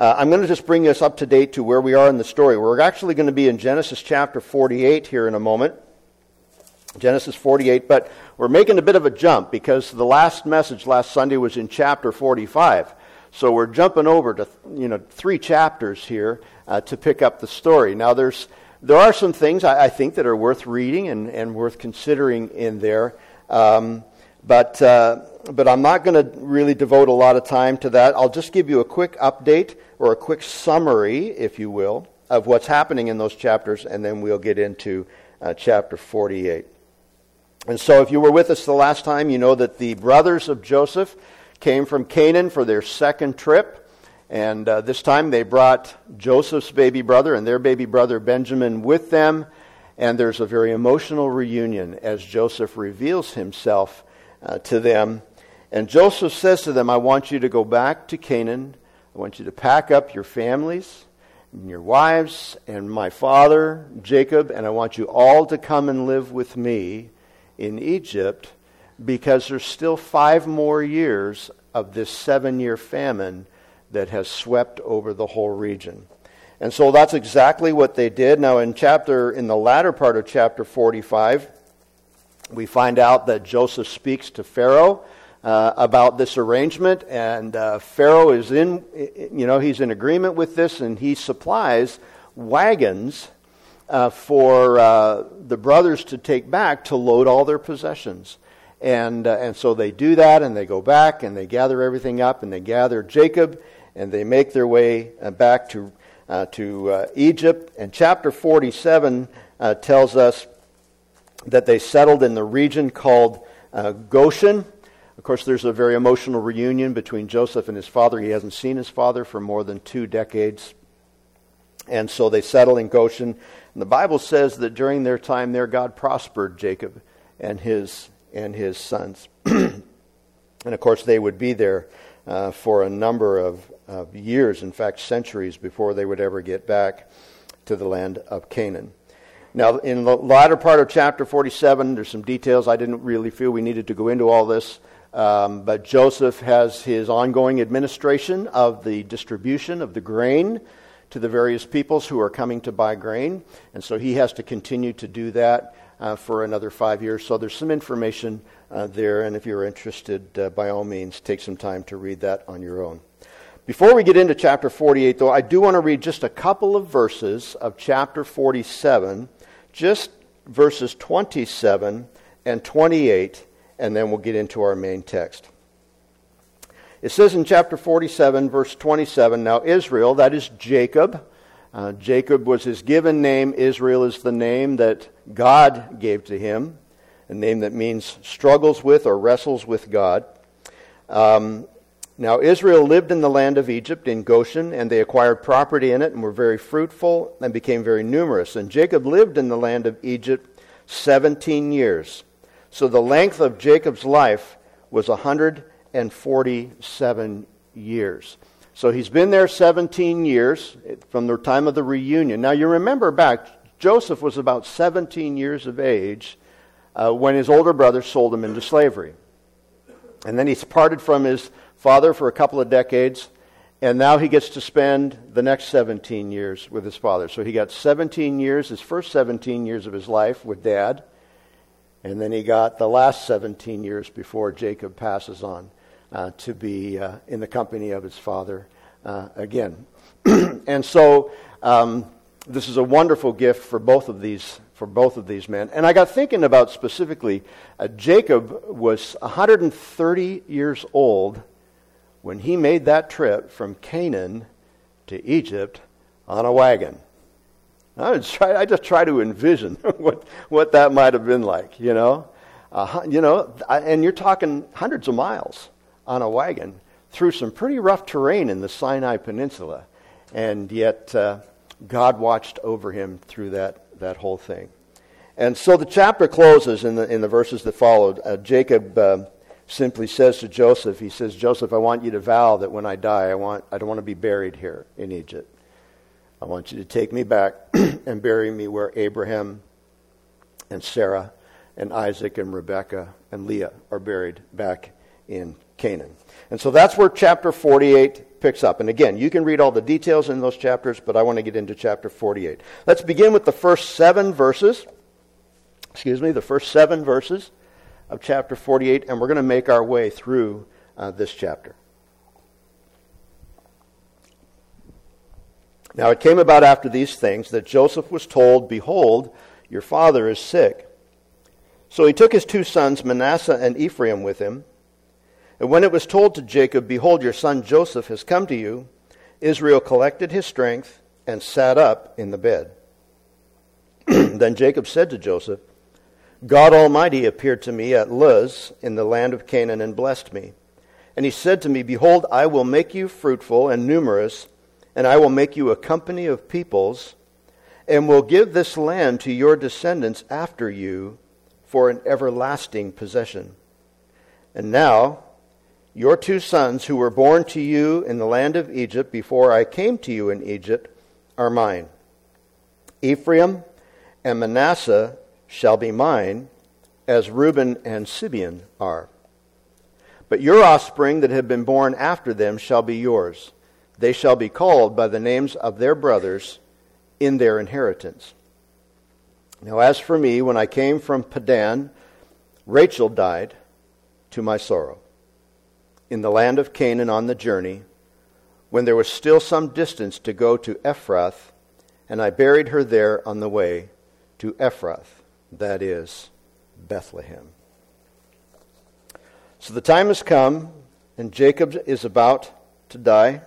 I'm going to just bring us up to date to where we are in the story. We're actually going to be in Genesis chapter 48 here in a moment. Genesis 48, but we're making a bit of a jump because the last message last Sunday was in chapter 45. So we're jumping over to 3 chapters here to pick up the story. Now there are some things I think that are worth reading and worth considering in there, but I'm not going to really devote a lot of time to that. I'll just give you a quick update or a quick summary, if you will, of what's happening in those chapters, and then we'll get into chapter 48. And so if you were with us the last time, you know that the brothers of Joseph came from Canaan for their second trip. And this time they brought Joseph's baby brother and their baby brother Benjamin with them. And there's a very emotional reunion as Joseph reveals himself to them. And Joseph says to them, I want you to go back to Canaan. I want you to pack up your families and your wives and my father, Jacob, and I want you all to come and live with me in Egypt, because there's still 5 more years of this 7-year famine that has swept over the whole region. And so that's exactly what they did. Now in the latter part of chapter 45, we find out that Joseph speaks to Pharaoh about this arrangement, and Pharaoh is he's in agreement with this, and he supplies wagons for the brothers to take back to load all their possessions. And so they do that, and they go back, and they gather everything up, and they gather Jacob, and they make their way back to Egypt. And chapter 47 tells us that they settled in the region called Goshen. Of course, there's a very emotional reunion between Joseph and his father. He hasn't seen his father for more than 2 decades. And so they settle in Goshen. And the Bible says that during their time there, God prospered Jacob and his sons. And of course, they would be there for a number of years, in fact, centuries, before they would ever get back to the land of Canaan. Now, in the latter part of chapter 47, there's some details. I didn't really feel we needed to go into all this. But Joseph has his ongoing administration of the distribution of the grain to the various peoples who are coming to buy grain. And so he has to continue to do that for another 5 years. So there's some information there, and if you're interested, by all means, take some time to read that on your own. Before we get into chapter 48, though, I do want to read just a couple of verses of chapter 47, just verses 27 and 28, and then we'll get into our main text. It says in chapter 47, verse 27, Now Israel, that is Jacob. Jacob was his given name. Israel is the name that God gave to him, a name that means struggles with or wrestles with God. Now Israel lived in the land of Egypt, in Goshen, and they acquired property in it and were very fruitful and became very numerous. And Jacob lived in the land of Egypt 17 years. So the length of Jacob's life was 147 years. So he's been there 17 years from the time of the reunion. Now you remember back, Joseph was about 17 years of age when his older brother sold him into slavery. And then he's parted from his father for a couple of decades, and now he gets to spend the next 17 years with his father. So he got 17 years, his first 17 years of his life with Dad, and then he got the last 17 years before Jacob passes on to be in the company of his father again. And so this is a wonderful gift for both of these men. And I got thinking about specifically, Jacob was 130 years old when he made that trip from Canaan to Egypt on a wagon. I just try to envision what that might have been like, and you're talking hundreds of miles on a wagon through some pretty rough terrain in the Sinai Peninsula, and yet God watched over him through that whole thing. And so the chapter closes in the verses that followed. Jacob simply says to Joseph, he says, Joseph, I want you to vow that when I die, I don't want to be buried here in Egypt. I want you to take me back and bury me where Abraham and Sarah and Isaac and Rebekah and Leah are buried back in Canaan. And so that's where chapter 48 picks up. And again, you can read all the details in those chapters, but I want to get into chapter 48. Let's begin with the first 7 verses. The first 7 verses of chapter 48, and we're going to make our way through this chapter. Now it came about after these things that Joseph was told, "Behold, your father is sick." So he took his 2 sons, Manasseh and Ephraim, with him. And when it was told to Jacob, "Behold, your son Joseph has come to you," Israel collected his strength and sat up in the bed. Then Jacob said to Joseph, "God Almighty appeared to me at Luz in the land of Canaan and blessed me. And he said to me, Behold, I will make you fruitful and numerous, and I will make you a company of peoples, and will give this land to your descendants after you for an everlasting possession. And now, your 2 sons who were born to you in the land of Egypt before I came to you in Egypt are mine. Ephraim and Manasseh shall be mine, as Reuben and Simeon are. But your offspring that have been born after them shall be yours. They shall be called by the names of their brothers in their inheritance. Now as for me, when I came from Padan, Rachel died to my sorrow in the land of Canaan on the journey, when there was still some distance to go to Ephrath, and I buried her there on the way to Ephrath, that is, Bethlehem. So the time has come, and Jacob is about to die.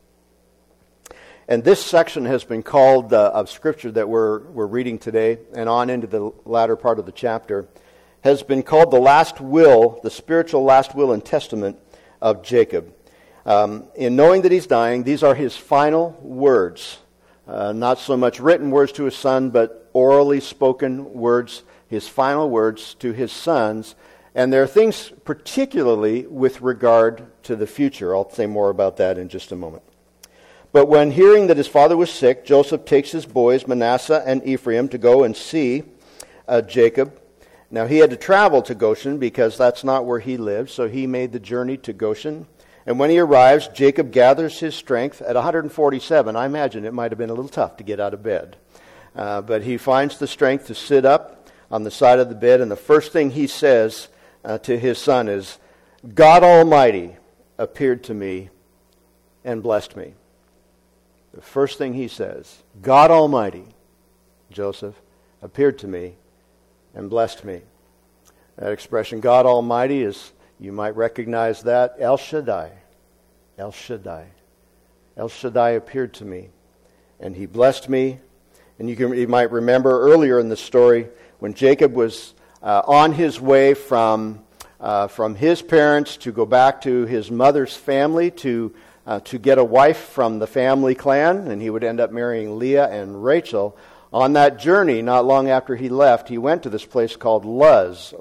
And this section has been called, of Scripture that we're reading today, and on into the latter part of the chapter, has been called the last will, the spiritual last will and testament of Jacob. In knowing that he's dying, these are his final words. Not so much written words to his son, but orally spoken words, his final words to his sons. And there are things particularly with regard to the future. I'll say more about that in just a moment. But when hearing that his father was sick, Joseph takes his boys, Manasseh and Ephraim, to go and see Jacob. Now he had to travel to Goshen because that's not where he lived, so he made the journey to Goshen. And when he arrives, Jacob gathers his strength. At 147, I imagine it might have been a little tough to get out of bed. But he finds the strength to sit up on the side of the bed, and the first thing he says to his son is, "God Almighty appeared to me and blessed me." The first thing he says, God Almighty, Joseph, appeared to me and blessed me. That expression, God Almighty, is, you might recognize that, El Shaddai. El Shaddai. El Shaddai appeared to me and he blessed me. And you might remember earlier in the story when Jacob was on his way from his parents to go back to his mother's family to get a wife from the family clan, and he would end up marrying Leah and Rachel. On that journey, not long after he left, he went to this place called Luz,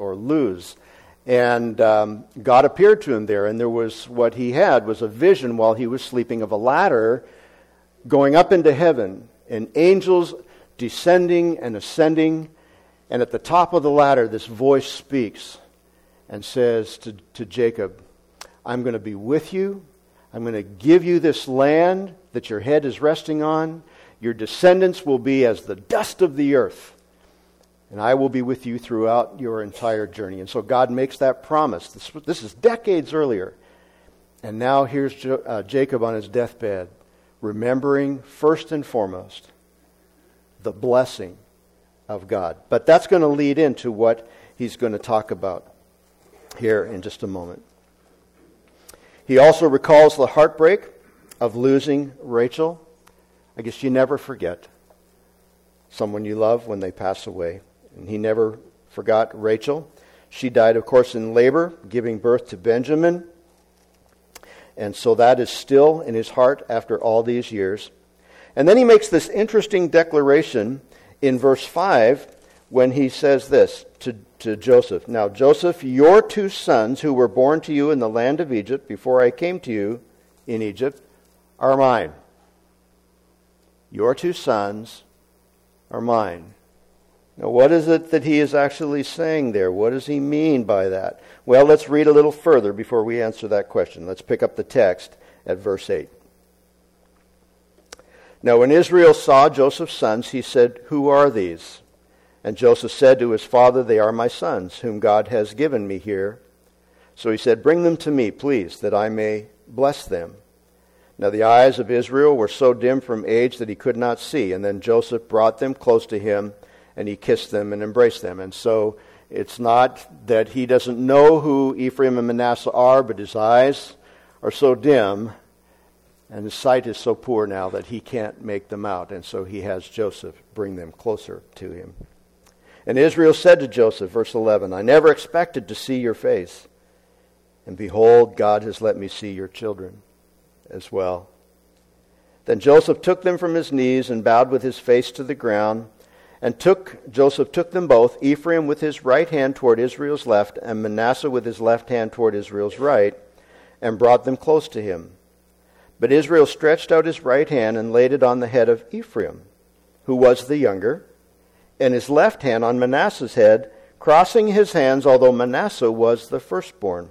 and God appeared to him there, and there was, what he had was a vision while he was sleeping of a ladder going up into heaven, and angels descending and ascending, and at the top of the ladder, this voice speaks and says to Jacob, I'm going to be with you. I'm going to give you this land that your head is resting on. Your descendants will be as the dust of the earth. And I will be with you throughout your entire journey. And so God makes that promise. This is decades earlier. And now here's Jacob on his deathbed, remembering first and foremost the blessing of God. But that's going to lead into what he's going to talk about here in just a moment. He also recalls the heartbreak of losing Rachel. I guess you never forget someone you love when they pass away. And he never forgot Rachel. She died, of course, in labor, giving birth to Benjamin. And so that is still in his heart after all these years. And then he makes this interesting declaration in verse 5 when he says this to Joseph. Now, Joseph, your 2 sons who were born to you in the land of Egypt before I came to you in Egypt are mine. Your 2 sons are mine. Now, what is it that he is actually saying there? What does he mean by that? Well, let's read a little further before we answer that question. Let's pick up the text at verse 8. Now when Israel saw Joseph's sons, he said, "Who are these?" And Joseph said to his father, "They are my sons, whom God has given me here." So he said, "Bring them to me, please, that I may bless them." Now the eyes of Israel were so dim from age that he could not see. And then Joseph brought them close to him, and he kissed them and embraced them. And so it's not that he doesn't know who Ephraim and Manasseh are, but his eyes are so dim, and his sight is so poor now that he can't make them out. And so he has Joseph bring them closer to him. And Israel said to Joseph, verse 11, "I never expected to see your face. And behold, God has let me see your children as well." Then Joseph took them from his knees and bowed with his face to the ground. And Joseph took them both, Ephraim with his right hand toward Israel's left, and Manasseh with his left hand toward Israel's right, and brought them close to him. But Israel stretched out his right hand and laid it on the head of Ephraim, who was the younger, and his left hand on Manasseh's head, crossing his hands, although Manasseh was the firstborn.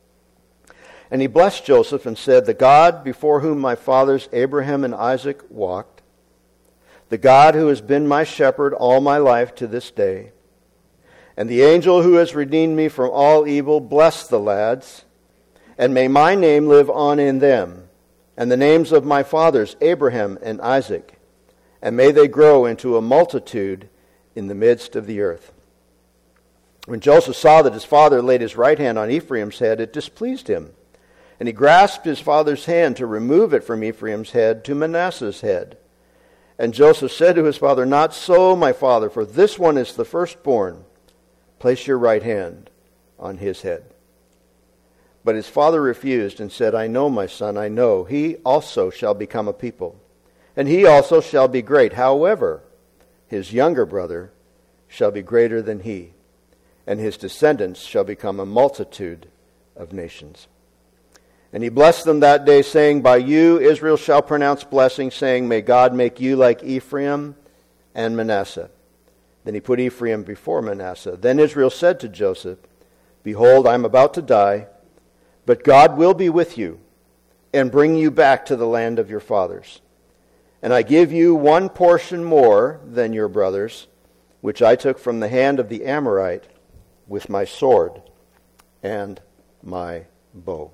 And he blessed Joseph and said, "The God before whom my fathers Abraham and Isaac walked, the God who has been my shepherd all my life to this day, and the angel who has redeemed me from all evil, bless the lads, and may my name live on in them, and the names of my fathers Abraham and Isaac, and may they grow into a multitude in the midst of the earth." When Joseph saw that his father laid his right hand on Ephraim's head, it displeased him. And he grasped his father's hand to remove it from Ephraim's head to Manasseh's head. And Joseph said to his father, "Not so, my father, for this one is the firstborn. Place your right hand on his head." But his father refused and said, "I know, my son, I know. He also shall become a people, and he also shall be great. However, his younger brother shall be greater than he, and his descendants shall become a multitude of nations." And he blessed them that day, saying, "By you Israel shall pronounce blessing, saying, may God make you like Ephraim and Manasseh." Then he put Ephraim before Manasseh. Then Israel said to Joseph, "Behold, I am about to die, but God will be with you and bring you back to the land of your fathers. And I give you one portion more than your brothers, which I took from the hand of the Amorite with my sword and my bow."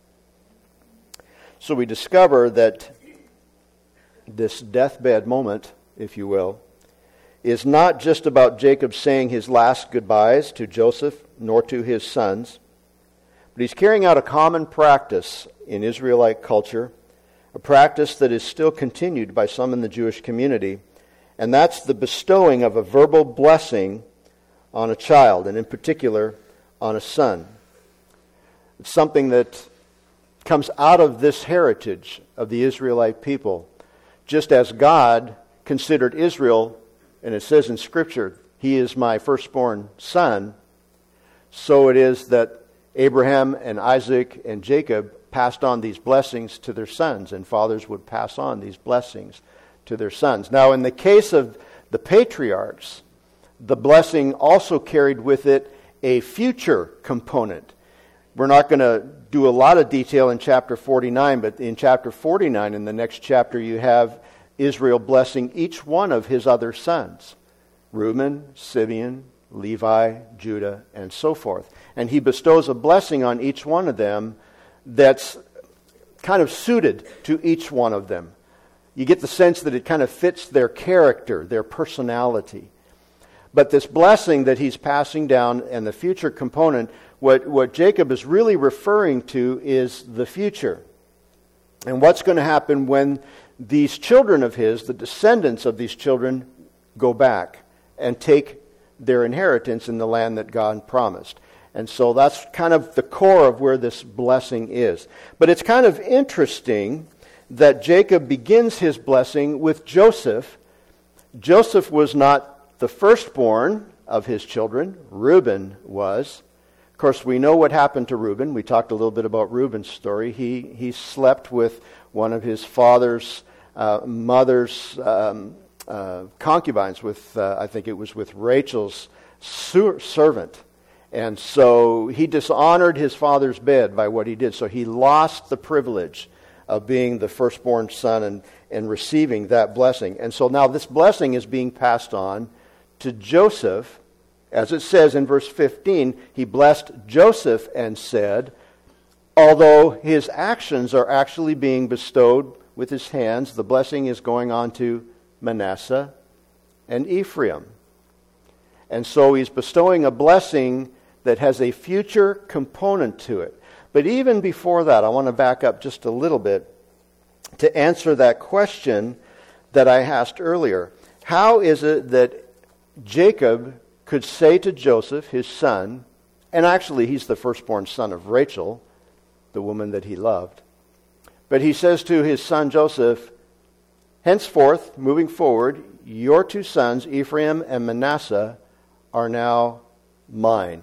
So we discover that this deathbed moment, if you will, is not just about Jacob saying his last goodbyes to Joseph nor to his sons, but he's carrying out a common practice in Israelite culture, a practice that is still continued by some in the Jewish community, and that's the bestowing of a verbal blessing on a child, and in particular on a son. It's something that comes out of this heritage of the Israelite people. Just as God considered Israel, and it says in Scripture, "He is my firstborn son," so it is that Abraham and Isaac and Jacob passed on these blessings to their sons, and fathers would pass on these blessings to their sons. Now, in the case of the patriarchs, the blessing also carried with it a future component. We're not going to do a lot of detail in chapter 49, but in chapter 49, in the next chapter, you have Israel blessing each one of his other sons: Reuben, Simeon, Levi, Judah, and so forth. And he bestows a blessing on each one of them that's kind of suited to each one of them. You get the sense that it kind of fits their character, their personality. But this blessing that he's passing down and the future component, what Jacob is really referring to is the future. And what's going to happen when these children of his, the descendants of these children, go back and take their inheritance in the land that God promised. And so that's kind of the core of where this blessing is. But it's kind of interesting that Jacob begins his blessing with Joseph. Joseph was not the firstborn of his children. Reuben was. Of course, we know what happened to Reuben. We talked a little bit about Reuben's story. He slept with one of his father's mother's concubines, with I think it was with Rachel's servant. And so he dishonored his father's bed by what he did. So he lost the privilege of being the firstborn son and receiving that blessing. And so now this blessing is being passed on to Joseph. As it says in verse 15, he blessed Joseph and said, although his actions are actually being bestowed with his hands, the blessing is going on to Manasseh and Ephraim. And so he's bestowing a blessing that has a future component to it. But even before that, I want to back up just a little bit to answer that question that I asked earlier. How is it that Jacob could say to Joseph, his son, and actually he's the firstborn son of Rachel, the woman that he loved, but he says to his son Joseph, henceforth, moving forward, your two sons, Ephraim and Manasseh, are now mine.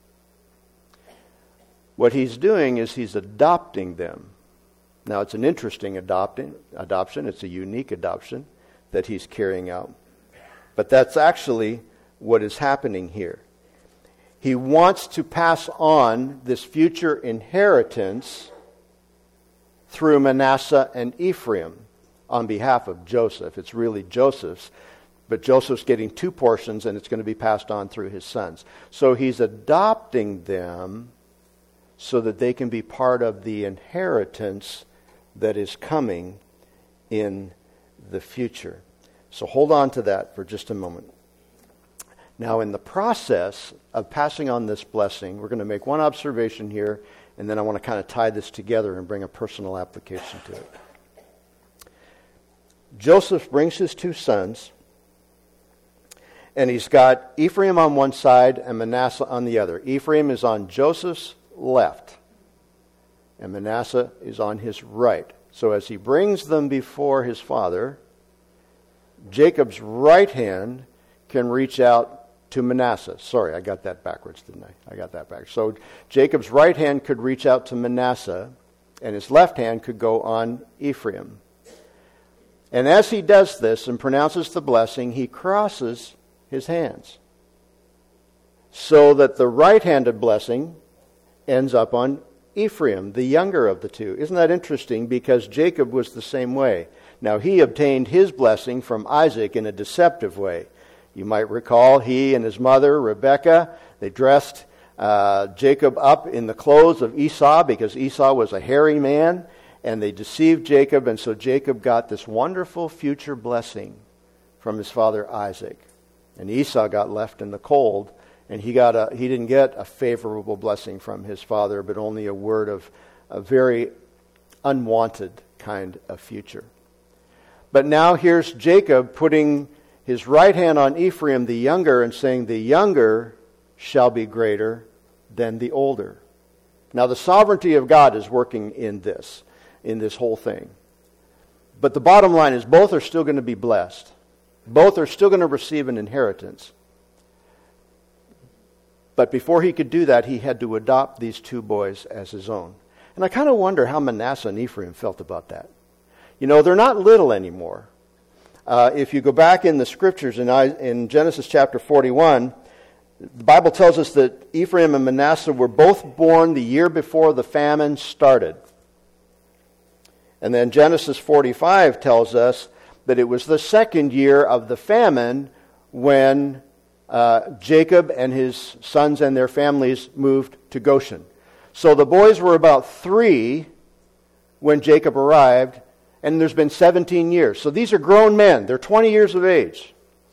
What he's doing is he's adopting them. Now, it's an interesting adoption. It's a unique adoption that he's carrying out. But that's actually what is happening here. He wants to pass on this future inheritance through Manasseh and Ephraim on behalf of Joseph. It's really Joseph's, but Joseph's getting two portions and it's going to be passed on through his sons. So he's adopting them so that they can be part of the inheritance that is coming in the future. So hold on to that for just a moment. Now, in the process of passing on this blessing, we're going to make one observation here, and then I want to kind of tie this together and bring a personal application to it. Joseph brings his two sons, and he's got Ephraim on one side and Manasseh on the other. Ephraim is on Joseph's left, and Manasseh is on his right. So as he brings them before his father, Jacob's right hand can reach out to Manasseh. Sorry, I got that backwards, didn't I? I got that backwards. So Jacob's right hand could reach out to Manasseh, and his left hand could go on Ephraim. And as he does this and pronounces the blessing, he crosses his hands, so that the right-handed blessing ends up on Ephraim, the younger of the two. Isn't that interesting? Because Jacob was the same way. Now, he obtained his blessing from Isaac in a deceptive way. You might recall he and his mother, Rebekah, they dressed Jacob up in the clothes of Esau because Esau was a hairy man, and they deceived Jacob, and so Jacob got this wonderful future blessing from his father Isaac. And Esau got left in the cold, and he didn't get a favorable blessing from his father, but only a word of a very unwanted kind of future. But now here's Jacob putting his right hand on Ephraim, the younger, and saying, the younger shall be greater than the older. Now the sovereignty of God is working in this whole thing. But the bottom line is both are still going to be blessed. Both are still going to receive an inheritance. But before he could do that, he had to adopt these two boys as his own. And I kind of wonder how Manasseh and Ephraim felt about that. You know, they're not little anymore. If you go back in the scriptures in Genesis chapter 41, the Bible tells us that Ephraim and Manasseh were both born the year before the famine started. And then Genesis 45 tells us that it was the second year of the famine when Jacob and his sons and their families moved to Goshen. So the boys were about 3 when Jacob arrived, and there's been 17 years. So these are grown men. They're 20 years of age.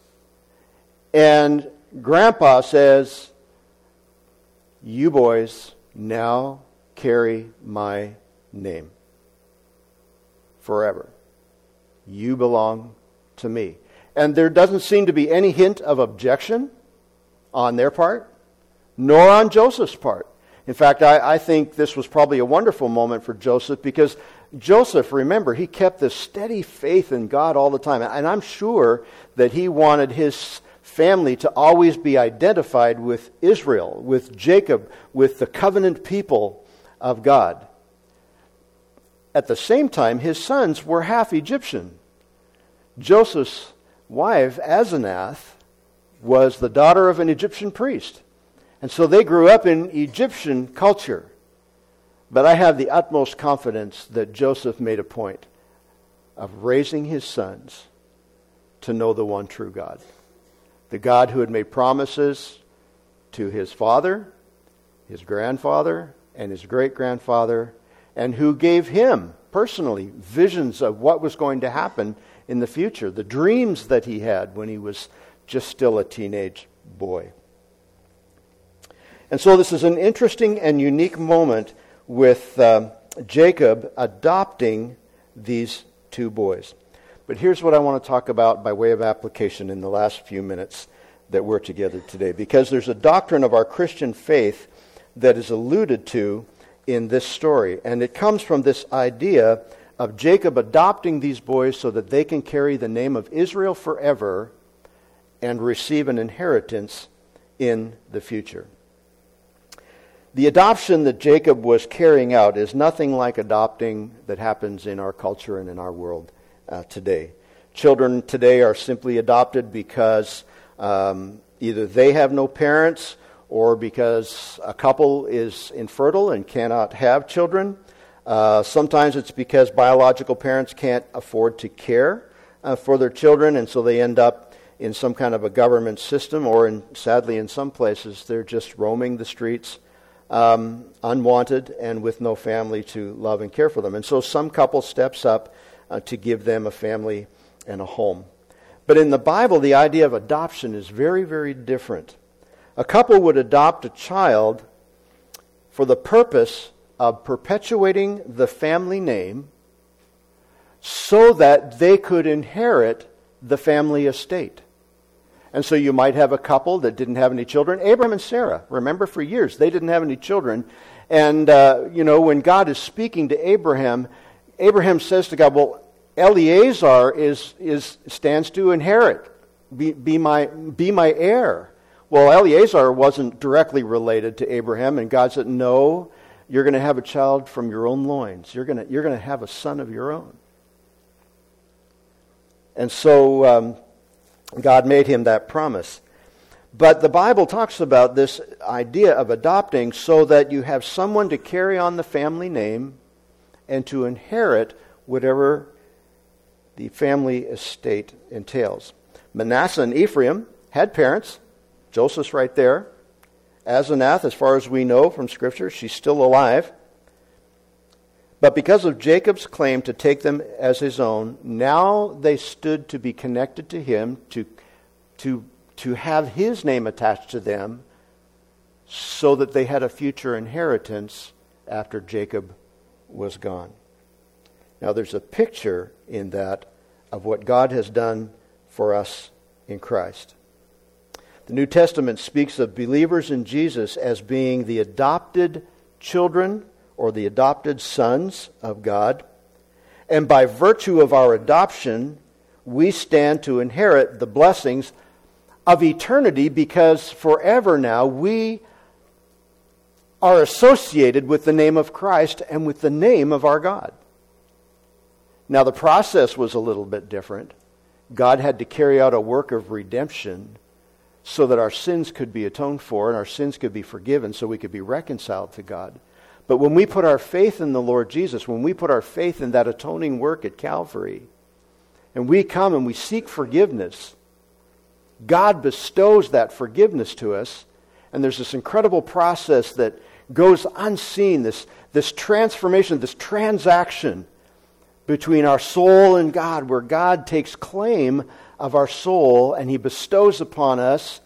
And Grandpa says, you boys now carry my name forever. You belong to me. And there doesn't seem to be any hint of objection on their part, nor on Joseph's part. In fact, I think this was probably a wonderful moment for Joseph, because Joseph, remember, he kept this steady faith in God all the time. And I'm sure that he wanted his family to always be identified with Israel, with Jacob, with the covenant people of God. At the same time, his sons were half Egyptian. Joseph's wife, Asenath, was the daughter of an Egyptian priest. And so they grew up in Egyptian culture. But I have the utmost confidence that Joseph made a point of raising his sons to know the one true God. The God who had made promises to his father, his grandfather, and his great-grandfather, and who gave him personally visions of what was going to happen in the future, the dreams that he had when he was just still a teenage boy. And so this is an interesting and unique moment with Jacob adopting these two boys. But here's what I want to talk about by way of application in the last few minutes that we're together today, because there's a doctrine of our Christian faith that is alluded to in this story, and it comes from this idea of Jacob adopting these boys so that they can carry the name of Israel forever and receive an inheritance in the future. The adoption that Jacob was carrying out is nothing like adopting that happens in our culture and in our world today. Children today are simply adopted because either they have no parents or because a couple is infertile and cannot have children. Sometimes it's because biological parents can't afford to care for their children, and so they end up in some kind of a government system, or sadly in some places they're just roaming the streets unwanted and with no family to love and care for them. And so some couple steps up to give them a family and a home. But in the Bible, the idea of adoption is very, very different. A couple would adopt a child for the purpose of perpetuating the family name so that they could inherit the family estate. And so you might have a couple that didn't have any children. Abraham and Sarah, remember, for years, they didn't have any children. And, when God is speaking to Abraham, Abraham says to God, well, Eliezer stands to inherit, be my heir. Well, Eliezer wasn't directly related to Abraham, and God said, no, you're going to have a child from your own loins. You're going to have a son of your own. And so God made him that promise. But the Bible talks about this idea of adopting so that you have someone to carry on the family name and to inherit whatever the family estate entails. Manasseh and Ephraim had parents. Joseph's right there. Asenath, as far as we know from Scripture, she's still alive. But because of Jacob's claim to take them as his own, now they stood to be connected to him, to have his name attached to them, so that they had a future inheritance after Jacob was gone. Now there's a picture in that of what God has done for us in Christ. The New Testament speaks of believers in Jesus as being the adopted children or the adopted sons of God. And by virtue of our adoption, we stand to inherit the blessings of eternity, because forever now we are associated with the name of Christ and with the name of our God. Now the process was a little bit different. God had to carry out a work of redemption so that our sins could be atoned for and our sins could be forgiven so we could be reconciled to God. But when we put our faith in the Lord Jesus, when we put our faith in that atoning work at Calvary, and we come and we seek forgiveness, God bestows that forgiveness to us, and there's this incredible process that goes unseen, this transformation, this transaction between our soul and God, where God takes claim of our soul and He bestows upon us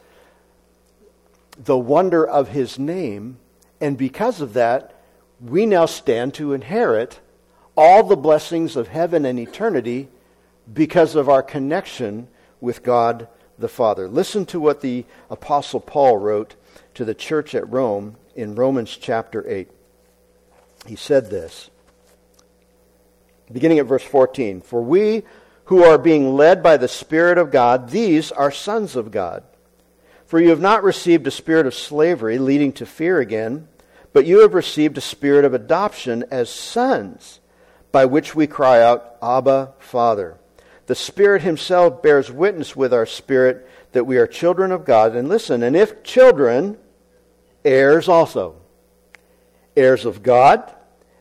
the wonder of His name, and because of that, we now stand to inherit all the blessings of heaven and eternity because of our connection with God the Father. Listen to what the Apostle Paul wrote to the church at Rome in Romans chapter 8. He said this, beginning at verse 14, "For we who are being led by the Spirit of God, these are sons of God. For you have not received a spirit of slavery leading to fear again, but you have received a spirit of adoption as sons, by which we cry out, Abba, Father. The Spirit Himself bears witness with our spirit that we are children of God. And listen, and if children, heirs also. Heirs of God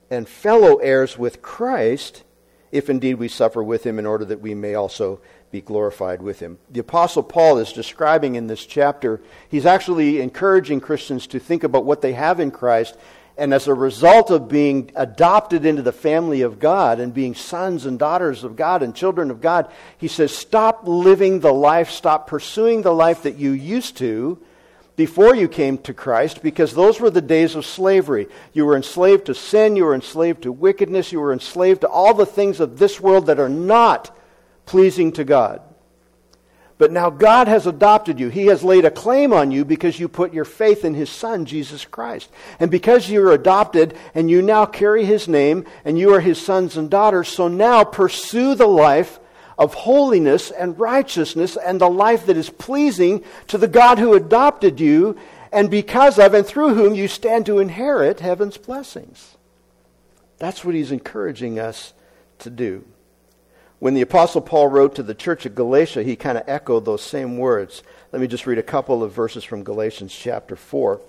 and fellow heirs with Christ, if indeed we suffer with him, in order that we may also be glorified with him. The Apostle Paul is describing in this chapter, he's actually encouraging Christians to think about what they have in Christ, and as a result of being adopted into the family of God and being sons and daughters of God and children of God, he says, stop living the life, stop pursuing the life that you used to before you came to Christ, because those were the days of slavery. You were enslaved to sin, you were enslaved to wickedness, you were enslaved to all the things of this world that are not pleasing to God. But now God has adopted you. He has laid a claim on you because you put your faith in His Son, Jesus Christ. And because you are adopted and you now carry His name and you are His sons and daughters, so now pursue the life of holiness and righteousness and the life that is pleasing to the God who adopted you and because of and through whom you stand to inherit heaven's blessings. That's what he's encouraging us to do. When the Apostle Paul wrote to the church at Galatia, he kind of echoed those same words. Let me just read a couple of verses from Galatians chapter 4.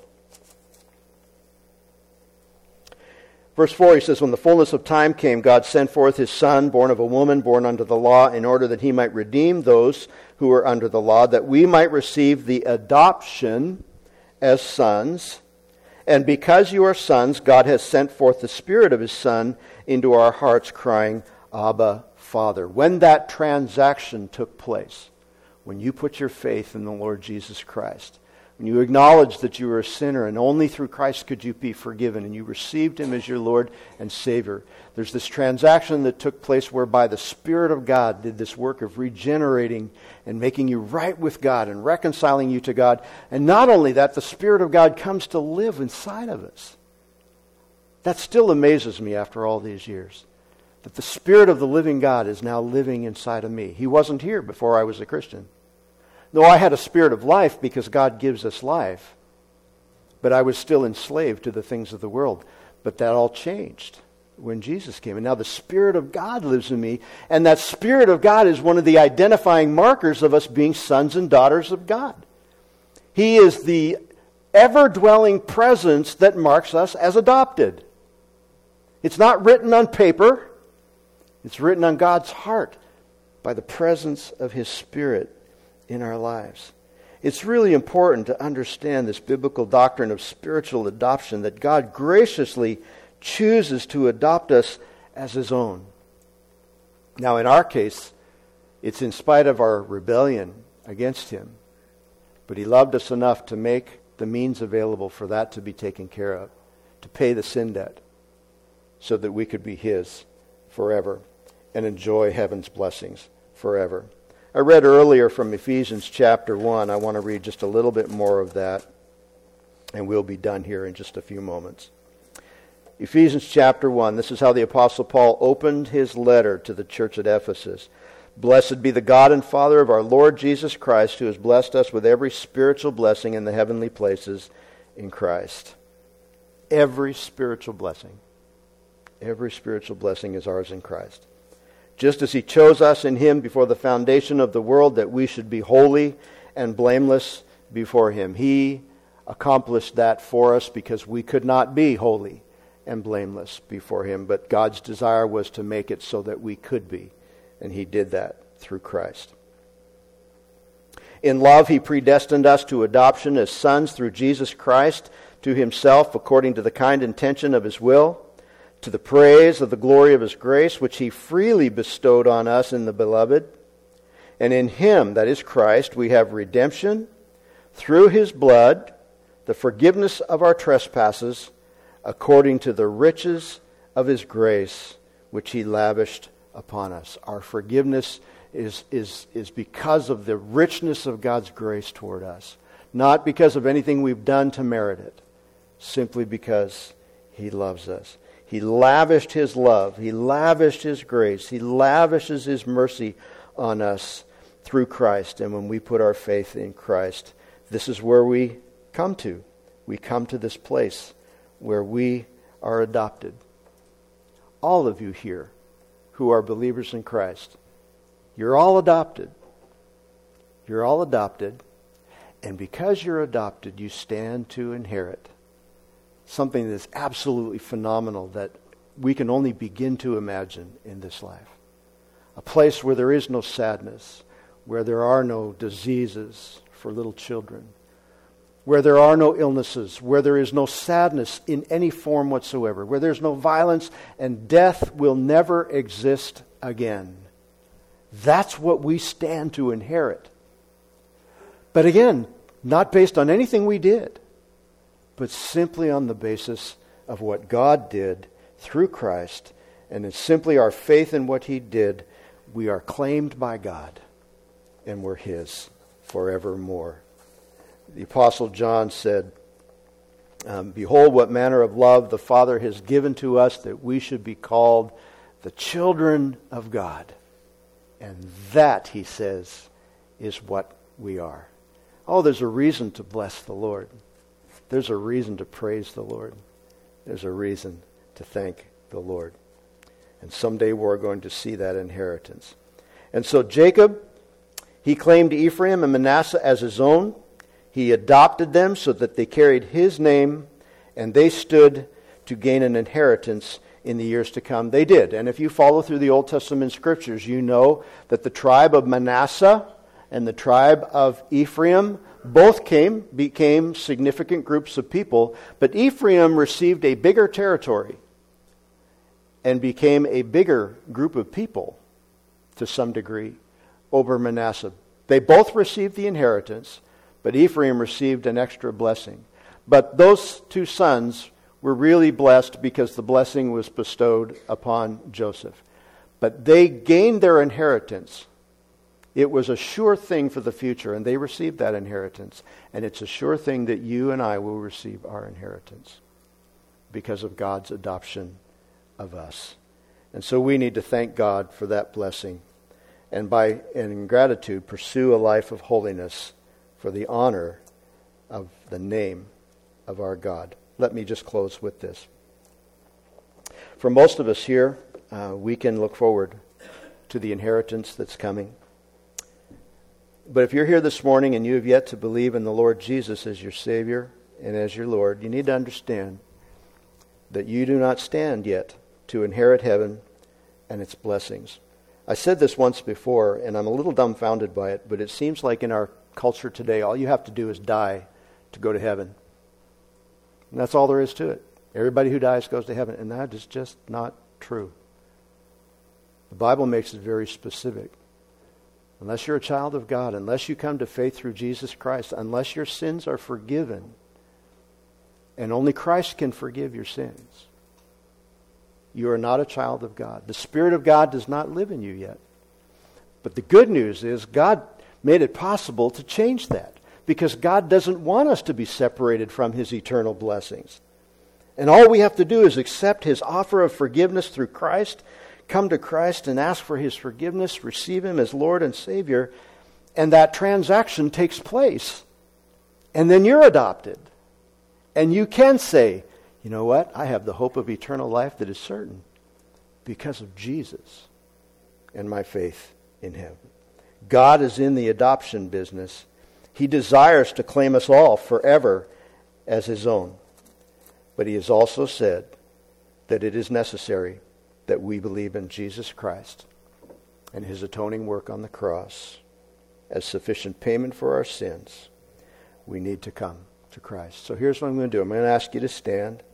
Verse 4, he says, when the fullness of time came, God sent forth His Son, born of a woman, born under the law, in order that He might redeem those who were under the law, that we might receive the adoption as sons. And because you are sons, God has sent forth the Spirit of His Son into our hearts, crying, Abba, Father. When that transaction took place, when you put your faith in the Lord Jesus Christ, when you acknowledged that you were a sinner and only through Christ could you be forgiven, and you received Him as your Lord and Savior, there's this transaction that took place whereby the Spirit of God did this work of regenerating and making you right with God and reconciling you to God. And not only that, the Spirit of God comes to live inside of us. That still amazes me after all these years, that the Spirit of the living God is now living inside of me. He wasn't here before I was a Christian. Though I had a spirit of life because God gives us life, but I was still enslaved to the things of the world. But that all changed when Jesus came. And now the Spirit of God lives in me, and that Spirit of God is one of the identifying markers of us being sons and daughters of God. He is the ever-dwelling presence that marks us as adopted. It's not written on paper. It's written on God's heart by the presence of His Spirit in our lives. It's really important to understand this biblical doctrine of spiritual adoption, that God graciously chooses to adopt us as His own. Now, in our case, it's in spite of our rebellion against Him. But He loved us enough to make the means available for that to be taken care of, to pay the sin debt, so that we could be His forever and enjoy heaven's blessings forever. I read earlier from Ephesians chapter 1. I want to read just a little bit more of that, and we'll be done here in just a few moments. Ephesians chapter 1, this is how the Apostle Paul opened his letter to the church at Ephesus. Blessed be the God and Father of our Lord Jesus Christ, who has blessed us with every spiritual blessing in the heavenly places in Christ. Every spiritual blessing is ours in Christ. Just as He chose us in Him before the foundation of the world, that we should be holy and blameless before Him. He accomplished that for us because we could not be holy and blameless before Him. But God's desire was to make it so that we could be. And He did that through Christ. In love, He predestined us to adoption as sons through Jesus Christ to Himself, according to the kind intention of His will, to the praise of the glory of His grace, which He freely bestowed on us in the Beloved. And in Him, that is Christ, we have redemption through His blood, the forgiveness of our trespasses, according to the riches of His grace, which He lavished upon us. Our forgiveness is because of the richness of God's grace toward us, not because of anything we've done to merit it, simply because He loves us. He lavished His love. He lavished His grace. He lavishes His mercy on us through Christ. And when we put our faith in Christ, this is where we come to. We come to this place where we are adopted. All of you here who are believers in Christ, you're all adopted. You're all adopted. And because you're adopted, you stand to inherit something that's absolutely phenomenal that we can only begin to imagine in this life. A place where there is no sadness, where there are no diseases for little children, where there are no illnesses, where there is no sadness in any form whatsoever, where there's no violence and death will never exist again. That's what we stand to inherit. But again, not based on anything we did, but simply on the basis of what God did through Christ, and it's simply our faith in what He did. We are claimed by God, and we're His forevermore. The Apostle John said, "Behold, what manner of love the Father has given to us, that we should be called the children of God." And that, he says, is what we are. Oh, there's a reason to bless the Lord. There's a reason to praise the Lord. There's a reason to thank the Lord. And someday we're going to see that inheritance. And so Jacob, he claimed Ephraim and Manasseh as his own. He adopted them so that they carried his name, and they stood to gain an inheritance in the years to come. They did. And if you follow through the Old Testament scriptures, you know that the tribe of Manasseh and the tribe of Ephraim both became significant groups of people, but Ephraim received a bigger territory and became a bigger group of people to some degree over Manasseh. They both received the inheritance, but Ephraim received an extra blessing. But those two sons were really blessed because the blessing was bestowed upon Joseph. But they gained their inheritance. It was a sure thing for the future, and they received that inheritance. And it's a sure thing that you and I will receive our inheritance because of God's adoption of us. And so we need to thank God for that blessing, and in gratitude pursue a life of holiness for the honor of the name of our God. Let me just close with this. For most of us here, we can look forward to the inheritance that's coming. But if you're here this morning and you have yet to believe in the Lord Jesus as your Savior and as your Lord, you need to understand that you do not stand yet to inherit heaven and its blessings. I said this once before, and I'm a little dumbfounded by it, but it seems like in our culture today, all you have to do is die to go to heaven. And that's all there is to it. Everybody who dies goes to heaven, and that is just not true. The Bible makes it very specific. Unless you're a child of God, unless you come to faith through Jesus Christ, unless your sins are forgiven, and only Christ can forgive your sins, you are not a child of God. The Spirit of God does not live in you yet. But the good news is God made it possible to change that, because God doesn't want us to be separated from His eternal blessings. And all we have to do is accept His offer of forgiveness through Christ, come to Christ and ask for His forgiveness, receive Him as Lord and Savior, and that transaction takes place. And then you're adopted. And you can say, you know what? I have the hope of eternal life that is certain because of Jesus and my faith in Him. God is in the adoption business. He desires to claim us all forever as His own. But He has also said that it is necessary that we believe in Jesus Christ and His atoning work on the cross as sufficient payment for our sins. We need to come to Christ. So here's what I'm going to do. I'm going to ask you to stand.